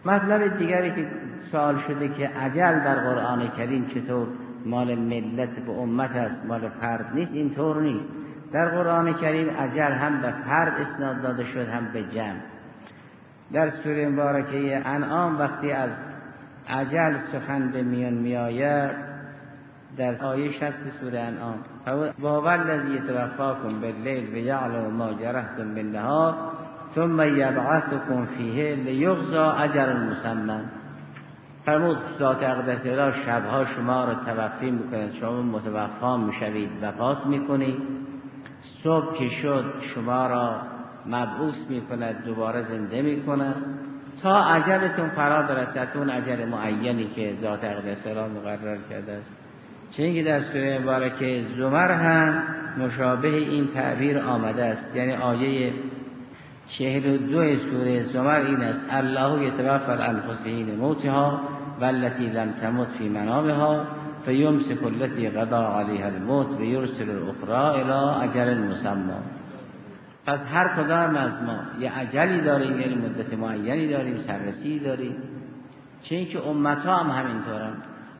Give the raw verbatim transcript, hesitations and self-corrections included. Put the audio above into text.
مطلب دیگری که سوال شده که اجل در قرآن کریم چطور مال ملت به امت است، مال فرد نیست. اینطور نیست. در قرآن کریم اجل هم به فرد اسناد داده شد، هم به جمع. در سوره مبارکه انعام وقتی از اجل سخن به میان میآید، در آیه شصت سوره انعام، وهو الذی یتوفاکم باللیل و یعلم ما جرحتم بالنهار ثم یبعثکم فیه لیقضی اجل مسمى. فرمود ذات اقدس الهی شبها شما را توفی میکند، شما متوفا میشوید، وفات میکنید، صبح که شد شما را مبعوث میکند، دوباره زنده میکند تا اجلتون فرا برسد، اون اجل معینی که ذات اقدس الهی مقرر کرده است. چون که در سوره مبارکه زمر هم مشابه این تعبیر آمده است. یعنی آیه چهل و دو سوره زمر این است: الله یتوفی الانفس حین موتها والتی لم تمت فی منامها فیمسک التی قضی علیها الموت و یرسل الاخری الی اجل مسمى. پس هر کدام از ما یه اجلی داریم، یعنی مدت معینی داریم، سررسی داریم. چون که امتها هم همینطورن.